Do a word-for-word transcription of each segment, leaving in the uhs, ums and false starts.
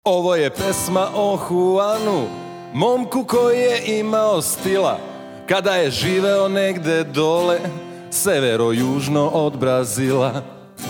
Ovo je pesma o Juanu, momku koji je imao stila, kada je živeo negde dole, severo-južno od Brazila.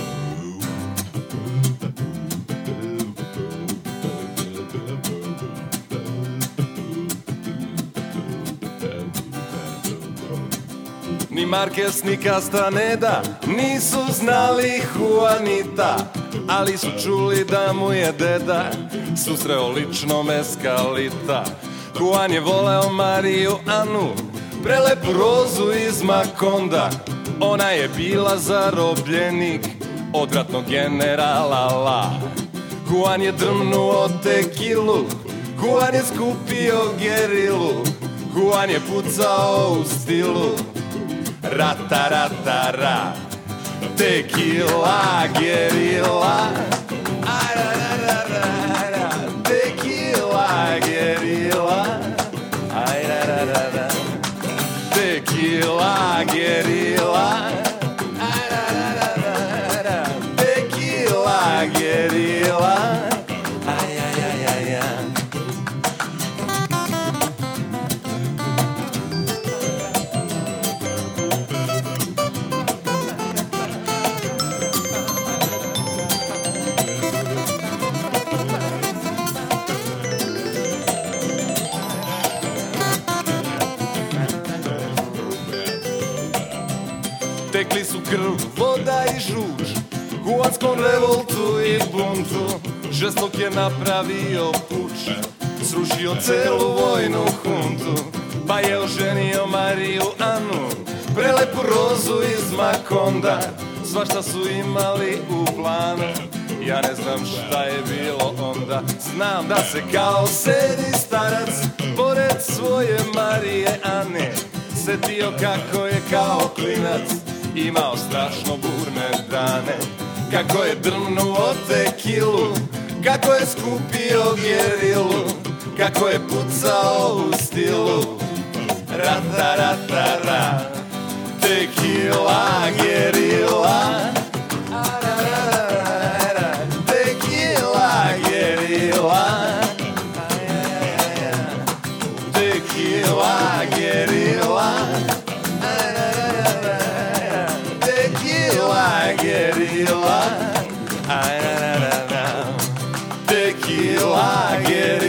Ni Marquez ni Castaneda nisu znali Juanita, ali su čuli da mu je deda susreo lično Meskalita. Juan je voleo Mariju Anu, prelepu rozu iz Makonda. Ona je bila zarobljenik od ratnog generala La. Juan je drmnuo tekilu, Juan je skupio gerilu, Juan je pucao u stilu rata, rata, ra. Tequila, gerila, ay, ra, ra, ra, ra. Tequila, gerila, ay, ra, ra, ra, ra. Tequila, gerila, ay, ra, ra, ra, ra. Tequila, gerila, ay, ay, ay, ay, ay. Tekli su krv, voda i žuč, Juanskom revoltu i buntu. Žestok je napravio puč, srušio celu vojnu huntu, pa je oženio Mariju Anu, prelepu rozu iz Makonda. Svašta su imali u planu, ja ne znam šta je bilo onda. Znam da se kao sedi starac pored svoje Marije Ane, setio kako je kao klinac imao strašno burne dane, kako je drmnuo tekilu, kako je skupio gerilu, kako je pucao u stilu rata, rata, ra. Tequila, gerila, tequila, gerila, tequila, gerila, tequila, gerila, ay, na, na, na, na. Tequila, gerila.